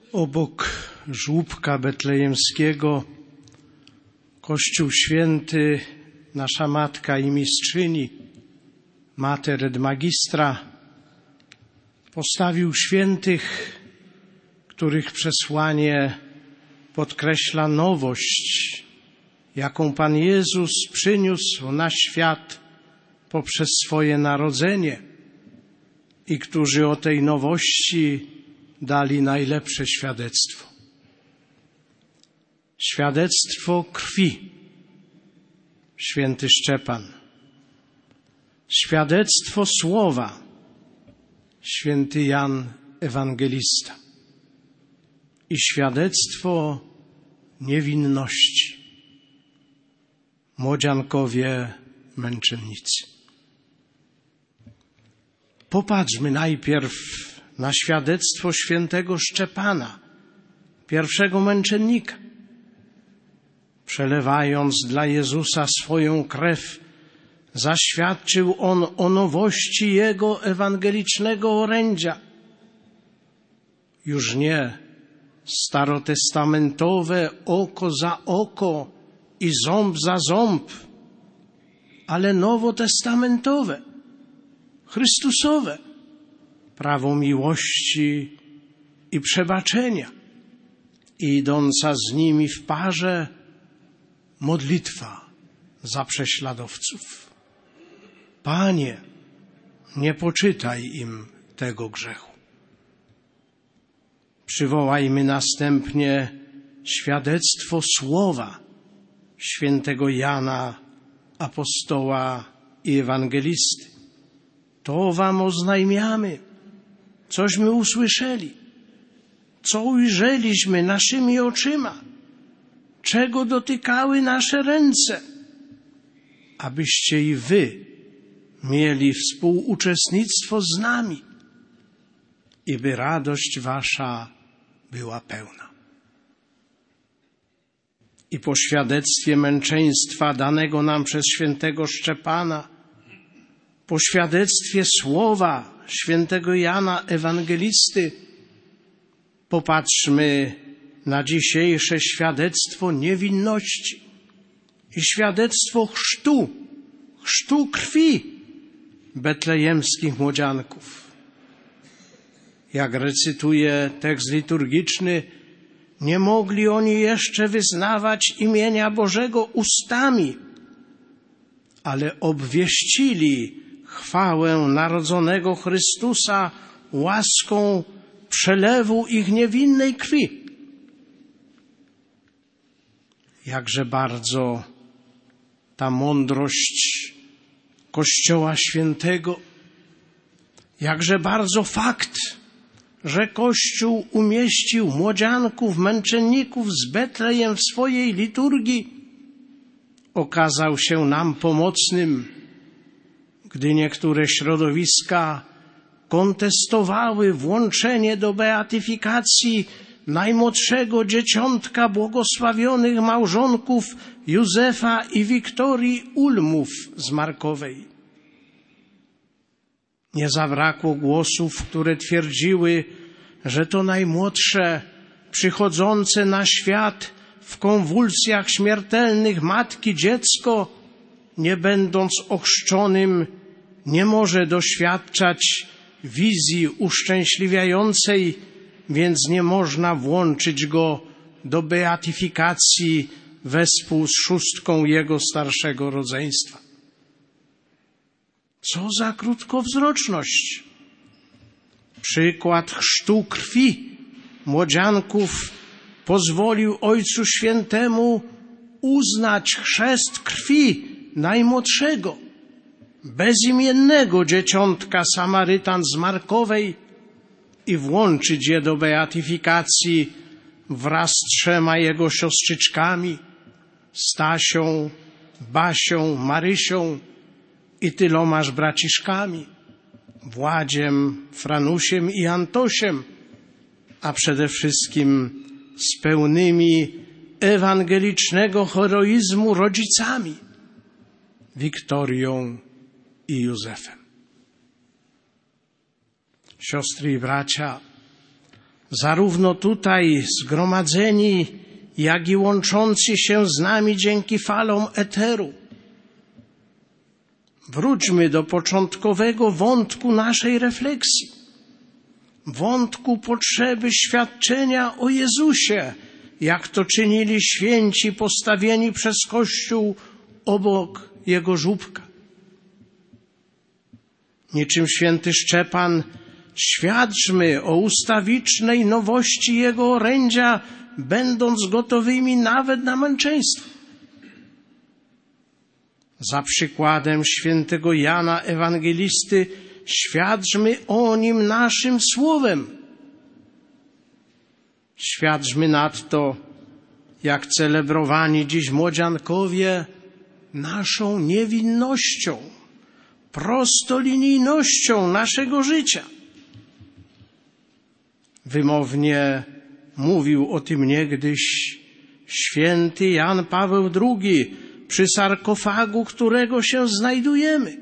Obok żłóbka betlejemskiego Kościół Święty, nasza Matka i Mistrzyni, Mater et Magistra, postawił świętych, których przesłanie podkreśla nowość, jaką Pan Jezus przyniósł na świat poprzez swoje narodzenie i którzy o tej nowości dali najlepsze świadectwo. Świadectwo krwi, święty Szczepan. Świadectwo słowa, święty Jan Ewangelista. I świadectwo niewinności, młodziankowie męczennicy. Popatrzmy najpierw na świadectwo świętego Szczepana, pierwszego męczennika. Przelewając dla Jezusa swoją krew, zaświadczył on o nowości Jego ewangelicznego orędzia. Już nie starotestamentowe oko za oko i ząb za ząb, ale nowotestamentowe, chrystusowe, prawo miłości i przebaczenia i idąca z nimi w parze modlitwa za prześladowców. Panie, nie poczytaj im tego grzechu. Przywołajmy następnie świadectwo słowa świętego Jana, apostoła i ewangelisty. To wam oznajmiamy, cośmy usłyszeli, co ujrzeliśmy naszymi oczyma, czego dotykały nasze ręce, abyście i wy mieli współuczestnictwo z nami i by radość wasza była pełna. I po świadectwie męczeństwa danego nam przez świętego Szczepana, po świadectwie słowa świętego Jana Ewangelisty, popatrzmy na dzisiejsze świadectwo niewinności i świadectwo chrztu krwi betlejemskich młodzianków. Jak recytuje tekst liturgiczny, nie mogli oni jeszcze wyznawać imienia Bożego ustami, ale obwieścili chwałę narodzonego Chrystusa łaską przelewu ich niewinnej krwi. Jakże bardzo ta mądrość Kościoła Świętego, jakże bardzo fakt, że Kościół umieścił młodzianków, męczenników z Betlejem w swojej liturgii, okazał się nam pomocnym, gdy niektóre środowiska kontestowały włączenie do beatyfikacji najmłodszego dzieciątka błogosławionych małżonków Józefa i Wiktorii Ulmów z Markowej. Nie zabrakło głosów, które twierdziły, że to najmłodsze, przychodzące na świat w konwulsjach śmiertelnych matki dziecko, nie będąc ochrzczonym, nie może doświadczać wizji uszczęśliwiającej, więc nie można włączyć go do beatyfikacji wespół z szóstką jego starszego rodzeństwa. Co za krótkowzroczność! Przykład chrztu krwi młodzianków pozwolił Ojcu Świętemu uznać chrzest krwi najmłodszego, bezimiennego dzieciątka Samarytan z Markowej i włączyć je do beatyfikacji wraz z 3 jego siostrzyczkami, Stasią, Basią, Marysią i tylomaż braciszkami, Władziem, Franusiem i Antosiem, a przede wszystkim z pełnymi ewangelicznego heroizmu rodzicami, Wiktorią i Józefem. Siostry i bracia, zarówno tutaj zgromadzeni, jak i łączący się z nami dzięki falom eteru. Wróćmy do początkowego wątku naszej refleksji, wątku potrzeby świadczenia o Jezusie, jak to czynili święci postawieni przez Kościół obok Jego żłóbka. Niczym święty Szczepan świadczmy o ustawicznej nowości Jego orędzia, będąc gotowymi nawet na męczeństwo. Za przykładem świętego Jana Ewangelisty świadczmy o Nim naszym słowem. Świadczmy nadto, jak celebrowani dziś młodziankowie, naszą niewinnością, prostolinijnością naszego życia. Wymownie mówił o tym niegdyś święty Jan Paweł II, przy sarkofagu którego się znajdujemy.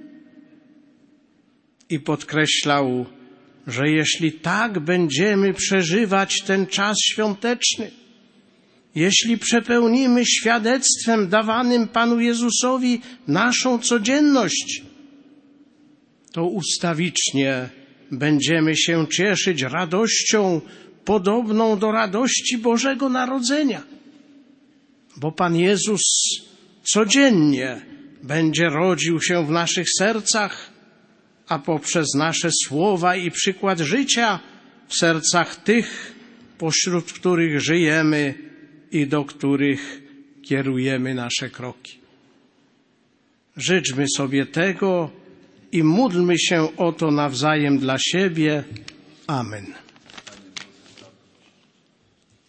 I podkreślał, że jeśli tak będziemy przeżywać ten czas świąteczny, jeśli przepełnimy świadectwem dawanym Panu Jezusowi naszą codzienność, to ustawicznie będziemy się cieszyć radością podobną do radości Bożego Narodzenia, bo Pan Jezus codziennie będzie rodził się w naszych sercach, a poprzez nasze słowa i przykład życia w sercach tych, pośród których żyjemy i do których kierujemy nasze kroki. Życzmy sobie tego i módlmy się o to nawzajem dla siebie. Amen.